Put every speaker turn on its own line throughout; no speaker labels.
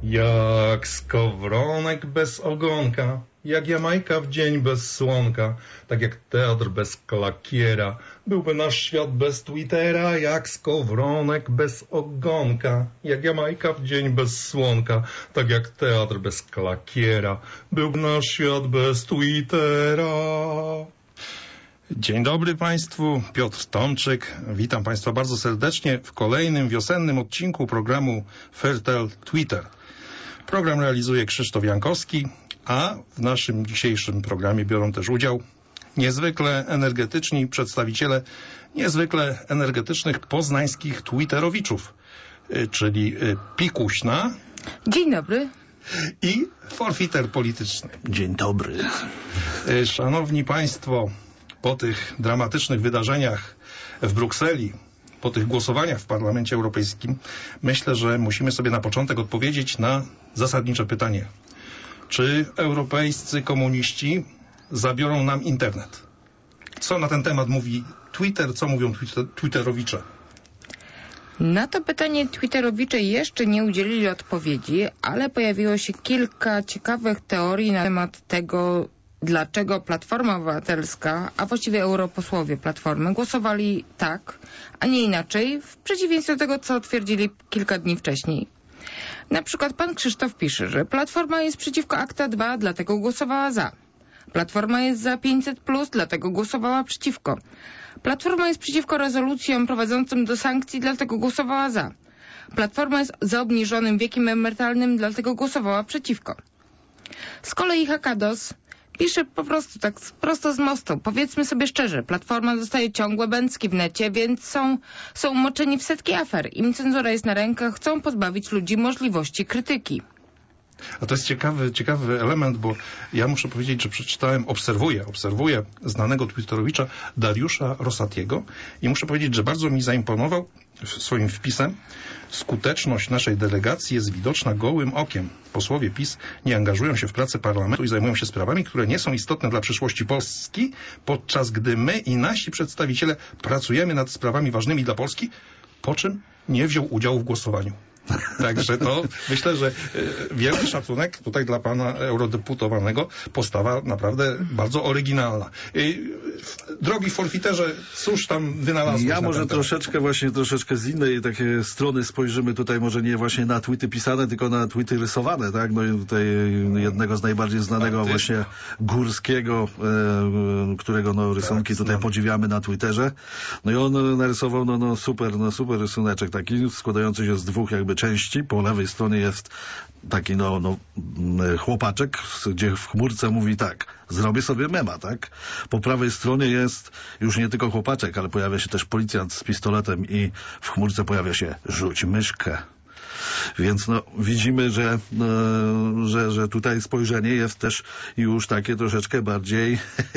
Jak skowronek bez ogonka, jak Jamajka w dzień bez słonka, tak jak teatr bez klakiera, byłby nasz świat bez Twittera. Jak skowronek bez ogonka, jak Jamajka w dzień bez słonka, tak jak teatr bez klakiera, byłby nasz świat bez Twittera.
Dzień dobry Państwu, Piotr Tomczyk. Witam Państwa bardzo serdecznie w kolejnym wiosennym odcinku programu Fairtel Twitter. Program realizuje Krzysztof Jankowski, a w naszym dzisiejszym programie biorą też udział niezwykle energetyczni przedstawiciele niezwykle energetycznych poznańskich twitterowiczów, czyli Pikuśna.
Dzień dobry.
I forfiter polityczny.
Dzień dobry.
Szanowni Państwo, po tych dramatycznych wydarzeniach w Brukseli, po tych głosowaniach w Parlamencie Europejskim, myślę, że musimy sobie na początek odpowiedzieć na zasadnicze pytanie. Czy europejscy komuniści zabiorą nam internet? Co na ten temat mówi Twitter, co mówią twitterowicze?
Na to pytanie twitterowicze jeszcze nie udzielili odpowiedzi, ale pojawiło się kilka ciekawych teorii na temat tego, dlaczego Platforma Obywatelska, a właściwie europosłowie Platformy, głosowali tak, a nie inaczej, w przeciwieństwie do tego, co twierdzili kilka dni wcześniej. Na przykład pan Krzysztof pisze, że Platforma jest przeciwko ACTA 2, dlatego głosowała za. Platforma jest za 500+, dlatego głosowała przeciwko. Platforma jest przeciwko rezolucjom prowadzącym do sankcji, dlatego głosowała za. Platforma jest za obniżonym wiekiem emerytalnym, dlatego głosowała przeciwko. Z kolei Hakados pisze po prostu tak prosto z mostu. Powiedzmy sobie szczerze, Platforma dostaje ciągłe bęcki w necie, więc są umoczeni w setki afer. Im cenzura jest na rękach, chcą pozbawić ludzi możliwości krytyki.
A to jest ciekawy element, bo ja muszę powiedzieć, że przeczytałem, obserwuję znanego twitterowicza Dariusza Rosatiego i muszę powiedzieć, że bardzo mi zaimponował swoim wpisem. Skuteczność naszej delegacji jest widoczna gołym okiem. Posłowie PiS nie angażują się w pracę parlamentu i zajmują się sprawami, które nie są istotne dla przyszłości Polski, podczas gdy my i nasi przedstawiciele pracujemy nad sprawami ważnymi dla Polski, po czym nie wziął udziału w głosowaniu. Także to myślę, że wielki szacunek tutaj dla pana eurodeputowanego. Postawa naprawdę bardzo oryginalna. Drogi forfiterze, cóż tam wynalazłeś?
Ja może troszeczkę z innej takiej strony spojrzymy tutaj, może nie właśnie na tweety pisane, tylko na tweety rysowane, tak? No i tutaj jednego z najbardziej znanego właśnie Górskiego, którego rysunki tutaj podziwiamy na Twitterze. No i on narysował super rysuneczek taki, składający się z dwóch jakby części. Po lewej stronie jest taki chłopaczek, gdzie w chmurce mówi tak: zrobię sobie mema, tak? Po prawej stronie jest już nie tylko chłopaczek, ale pojawia się też policjant z pistoletem i w chmurce pojawia się rzuć myszkę. Więc widzimy, że tutaj spojrzenie jest też już takie troszeczkę bardziej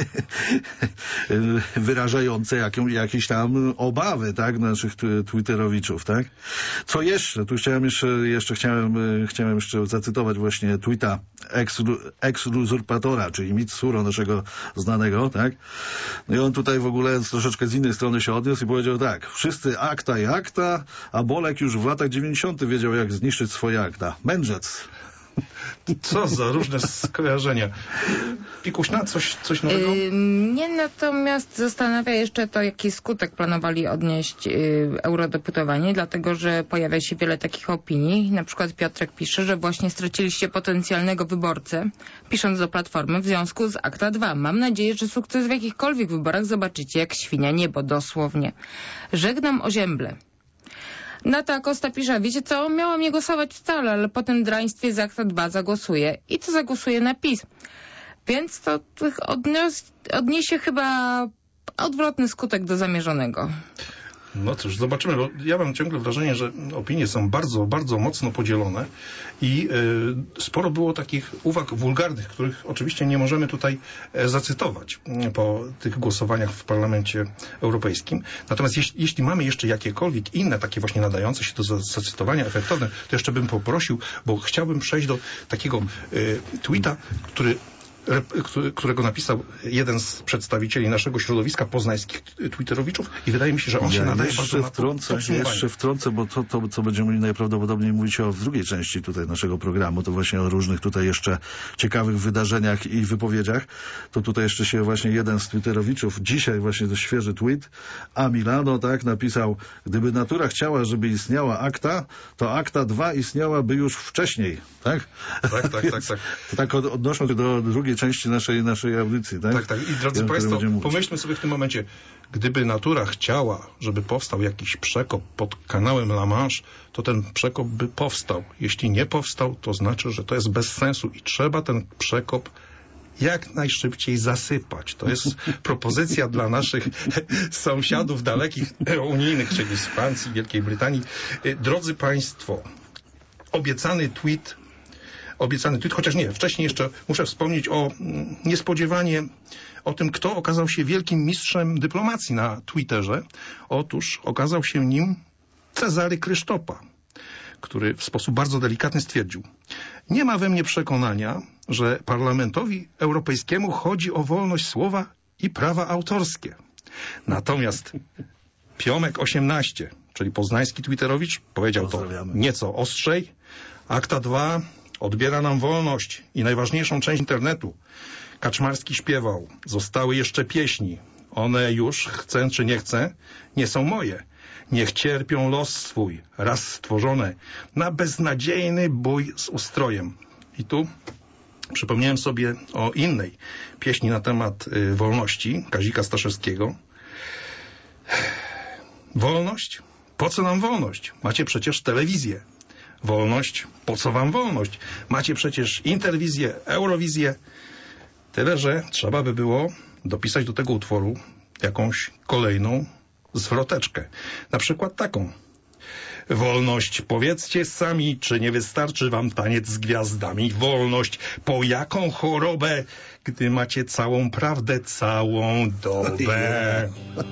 wyrażające jakieś tam obawy, tak, naszych twitterowiczów, tak? Co jeszcze? Tu chciałem jeszcze zacytować właśnie tweeta ex-uzurpatora, czyli Mitsuro, naszego znanego, tak? No i on tutaj w ogóle troszeczkę z innej strony się odniósł i powiedział tak: wszyscy akta i akta, a Bolek już w latach 90. wiedział, jak zniszczyć swoje akta. Mędrzec.
Co za różne skojarzenia. Pikuśna, coś nowego?
Mnie natomiast zastanawia jeszcze to, jaki skutek planowali odnieść eurodeputowani, dlatego że pojawia się wiele takich opinii. Na przykład Piotrek pisze, że właśnie straciliście potencjalnego wyborcę, pisząc do Platformy w związku z ACTA 2. Mam nadzieję, że sukces w jakichkolwiek wyborach zobaczycie jak świnia niebo, dosłownie. Żegnam Ozięble. Nata Costa pisze: wiecie co, miałam nie głosować wcale, ale po tym draństwie za ACTA 2 zagłosuję. I co zagłosuję na PiS. Więc to odniesie chyba odwrotny skutek do zamierzonego.
No cóż, zobaczymy, bo ja mam ciągle wrażenie, że opinie są bardzo, bardzo mocno podzielone i sporo było takich uwag wulgarnych, których oczywiście nie możemy tutaj zacytować po tych głosowaniach w Parlamencie Europejskim. Natomiast jeśli mamy jeszcze jakiekolwiek inne, takie właśnie nadające się do zacytowania, efektowne, to jeszcze bym poprosił, bo chciałbym przejść do takiego tweeta, który którego napisał jeden z przedstawicieli naszego środowiska poznańskich twitterowiczów i wydaje mi się, że on się nadaje bardzo na
jeszcze wtrącę, bo to, co będziemy najprawdopodobniej mówić w drugiej części tutaj naszego programu, to właśnie o różnych tutaj jeszcze ciekawych wydarzeniach i wypowiedziach, to tutaj jeszcze się właśnie jeden z twitterowiczów, dzisiaj właśnie to świeży tweet, a Milano tak napisał: gdyby natura chciała, żeby istniała akta, to akta 2 istniałaby już wcześniej, tak?
Tak.
Tak odnosząc się do drugiej części naszej audycji, tak?
Tak. I drodzy Państwo, pomyślmy sobie w tym momencie, gdyby natura chciała, żeby powstał jakiś przekop pod kanałem La Manche, to ten przekop by powstał. Jeśli nie powstał, to znaczy, że to jest bez sensu i trzeba ten przekop jak najszybciej zasypać. To jest propozycja dla naszych sąsiadów dalekich, unijnych, czyli z Francji, Wielkiej Brytanii. Drodzy Państwo, obiecany tweet, chociaż nie, wcześniej jeszcze muszę wspomnieć niespodziewanie o tym, kto okazał się wielkim mistrzem dyplomacji na Twitterze. Otóż okazał się nim Cezary Krysztopa, który w sposób bardzo delikatny stwierdził: nie ma we mnie przekonania, że Parlamentowi Europejskiemu chodzi o wolność słowa i prawa autorskie. Natomiast Piomek 18, czyli poznański twitterowicz, powiedział to nieco ostrzej. Akta 2 odbiera nam wolność i najważniejszą część internetu. Kaczmarski śpiewał: zostały jeszcze pieśni. One już, chcę czy nie chcę, nie są moje. Niech cierpią los swój, raz stworzone, na beznadziejny bój z ustrojem. I tu przypomniałem sobie o innej pieśni na temat wolności Kazika Staszewskiego. Wolność? Po co nam wolność? Macie przecież telewizję. Wolność? Po co wam wolność? Macie przecież interwizję, eurowizję. Tyle, że trzeba by było dopisać do tego utworu jakąś kolejną zwroteczkę. Na przykład taką: wolność, powiedzcie sami, czy nie wystarczy wam taniec z gwiazdami? Wolność, po jaką chorobę, gdy macie całą prawdę całą dobę?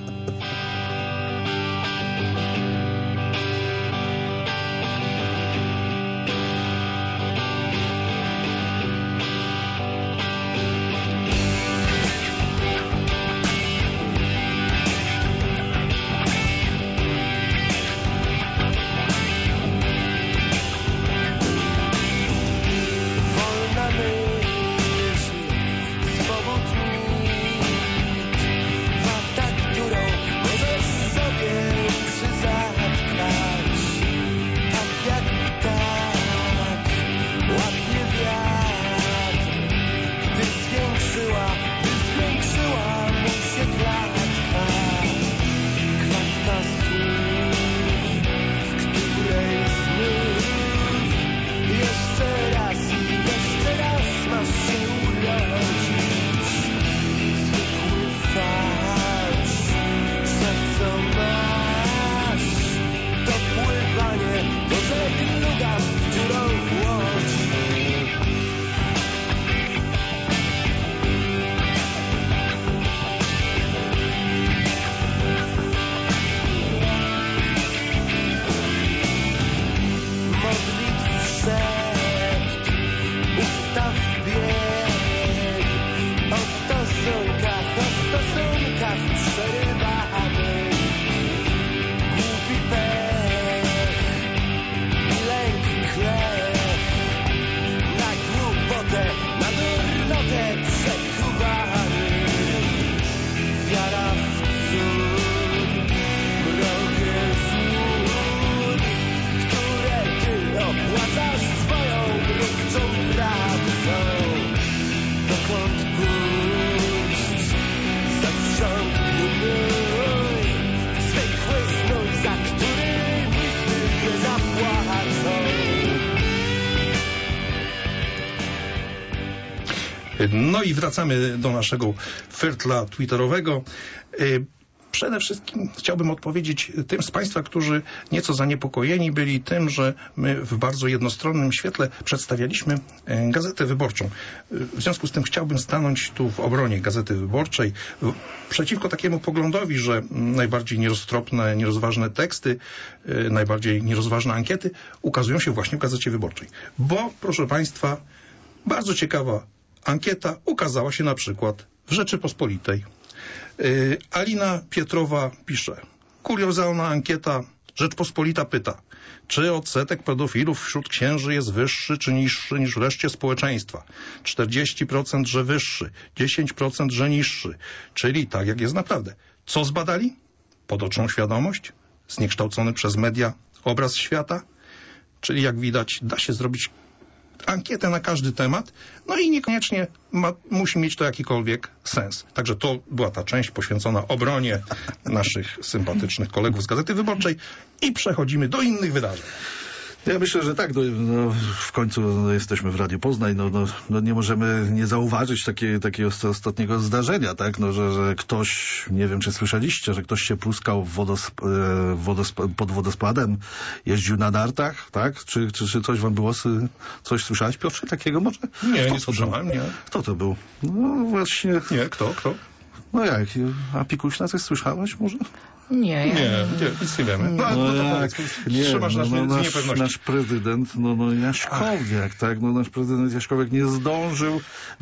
No i wracamy do naszego firtla twitterowego. Przede wszystkim chciałbym odpowiedzieć tym z Państwa, którzy nieco zaniepokojeni byli tym, że my w bardzo jednostronnym świetle przedstawialiśmy Gazetę Wyborczą. W związku z tym chciałbym stanąć tu w obronie Gazety Wyborczej przeciwko takiemu poglądowi, że najbardziej nieroztropne, nierozważne teksty, najbardziej nierozważne ankiety ukazują się właśnie w Gazecie Wyborczej. Bo, proszę Państwa, bardzo ciekawa Ankieta ukazała się na przykład w Rzeczypospolitej. Alina Pietrowa pisze: kuriozalna ankieta. Rzeczpospolita pyta, czy odsetek pedofilów wśród księży jest wyższy czy niższy niż w reszcie społeczeństwa? 40%, że wyższy, 10%, że niższy, czyli tak jak jest naprawdę. Co zbadali? Potoczną świadomość? Zniekształcony przez media obraz świata? Czyli jak widać, da się zrobić ankietę na każdy temat, no i niekoniecznie musi mieć to jakikolwiek sens. Także to była ta część poświęcona obronie naszych sympatycznych kolegów z Gazety Wyborczej i przechodzimy do innych wydarzeń.
Ja myślę, że tak, w końcu jesteśmy w Radiu Poznań, nie możemy nie zauważyć takiego ostatniego zdarzenia, tak, że ktoś, nie wiem czy słyszeliście, że ktoś się pluskał pod wodospadem, jeździł na nartach, tak, czy coś wam było, coś słyszałeś, Piotrze, takiego może?
Nie słyszałem, nie.
Kto to był? No właśnie.
Nie, kto?
No jak, a Pikuśna coś słyszałeś może?
Nie,
nic nie wiemy.
Nasz prezydent, Jaśkowiak, tak, nasz prezydent Jaśkowiak nie zdążył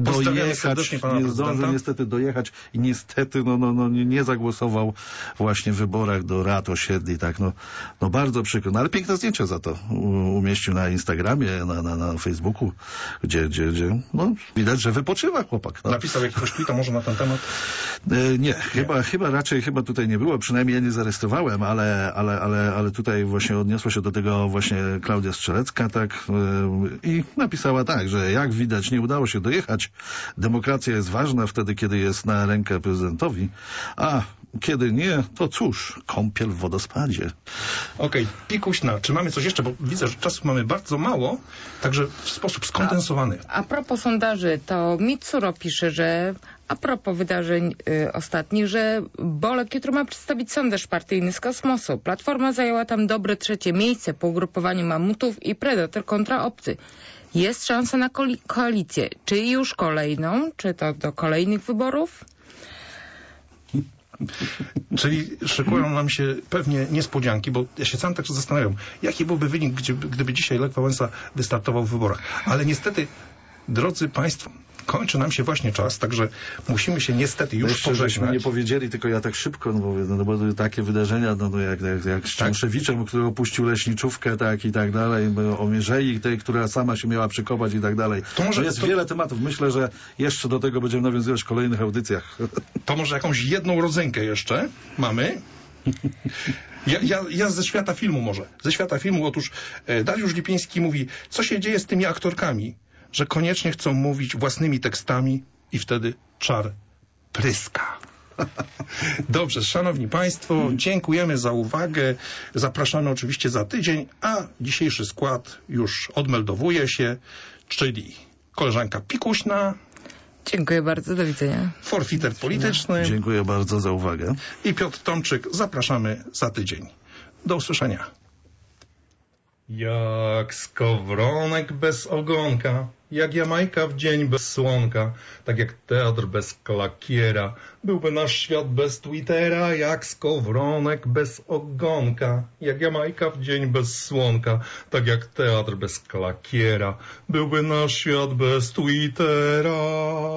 niestety dojechać i niestety, nie zagłosował właśnie w wyborach do rad osiedli, tak, bardzo przykro, ale piękne zdjęcie za to umieścił na Instagramie, na Facebooku, gdzie widać, że wypoczywa chłopak.
Napisał jakiegoś tweeta może na ten temat?
Nie, chyba tutaj nie było, przynajmniej ja nie zarejestrowałem, ale tutaj właśnie odniosła się do tego właśnie Klaudia Strzelecka, tak, i napisała tak, że jak widać nie udało się dojechać. Demokracja jest ważna wtedy, kiedy jest na rękę prezydentowi, a kiedy nie, to cóż, kąpiel w wodospadzie.
Okej, Pikuśna, czy mamy coś jeszcze? Bo widzę, że czasu mamy bardzo mało, także w sposób skondensowany.
A propos sondaży, to Mitsuro pisze, że a propos wydarzeń ostatnich, że Bolek jutro ma przedstawić sondaż partyjny z kosmosu. Platforma zajęła tam dobre 3. miejsce po ugrupowaniu mamutów i Predator kontra obcy. Jest szansa na koalicję. Czy już kolejną? Czy to do kolejnych wyborów?
Czyli szykują nam się pewnie niespodzianki, bo ja się sam tak zastanawiam, jaki byłby wynik, gdyby dzisiaj Lech Wałęsa wystartował w wyborach. Ale niestety, drodzy Państwo, kończy nam się właśnie czas, także musimy się niestety już pożegnać.
Nie powiedzieli, tylko ja tak szybko, bo takie wydarzenia, jak z Czamszewiczem, który opuścił leśniczówkę, tak i tak dalej, o Mierzei, tej, która sama się miała przykopać i tak dalej. To jest wiele tematów. Myślę, że jeszcze do tego będziemy nawiązywać w kolejnych audycjach.
To może jakąś jedną rodzynkę jeszcze mamy? Ja ze świata filmu może. Ze świata filmu, otóż Dariusz Lipiński mówi, co się dzieje z tymi aktorkami, że koniecznie chcą mówić własnymi tekstami i wtedy czar pryska. Dobrze, szanowni Państwo, dziękujemy za uwagę. Zapraszamy oczywiście za tydzień, a dzisiejszy skład już odmeldowuje się, czyli koleżanka Pikuśna.
Dziękuję bardzo, do widzenia.
Forfiter polityczny.
Dziękuję bardzo za uwagę.
I Piotr Tomczyk, zapraszamy za tydzień. Do usłyszenia.
Jak skowronek bez ogonka, jak Jamajka w dzień bez słonka, tak jak teatr bez klakiera, byłby nasz świat bez Twittera, jak skowronek bez ogonka, jak Jamajka w dzień bez słonka, tak jak teatr bez klakiera, byłby nasz świat bez Twittera.